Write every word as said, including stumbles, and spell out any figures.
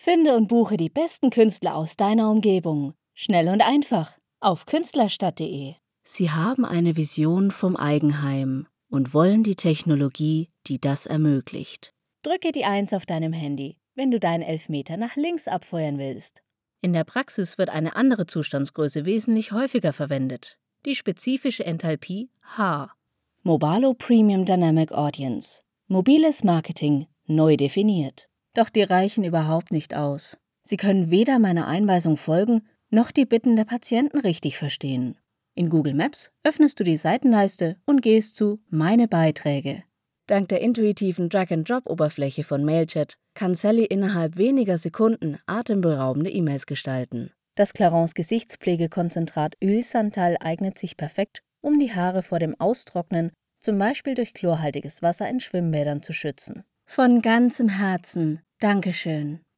Finde und buche die besten Künstler aus deiner Umgebung. Schnell und einfach auf künstlerstadt punkt de. Sie haben eine Vision vom Eigenheim und wollen die Technologie, die das ermöglicht. Drücke die eins auf deinem Handy, wenn du deinen Elfmeter nach links abfeuern willst. In der Praxis wird eine andere Zustandsgröße wesentlich häufiger verwendet, die spezifische Enthalpie H. Mobalo Premium Dynamic Audience. Mobiles Marketing neu definiert. Doch die reichen überhaupt nicht aus. Sie können weder meiner Einweisung folgen, noch die Bitten der Patienten richtig verstehen. In Google Maps öffnest du die Seitenleiste und gehst zu Meine Beiträge. Dank der intuitiven Drag-and-Drop-Oberfläche von Mailchat kann Sally innerhalb weniger Sekunden atemberaubende E-Mails gestalten. Das Clarins Gesichtspflegekonzentrat Huile Santal eignet sich perfekt, um die Haare vor dem Austrocknen, zum Beispiel durch chlorhaltiges Wasser in Schwimmbädern, zu schützen. Von ganzem Herzen Dankeschön.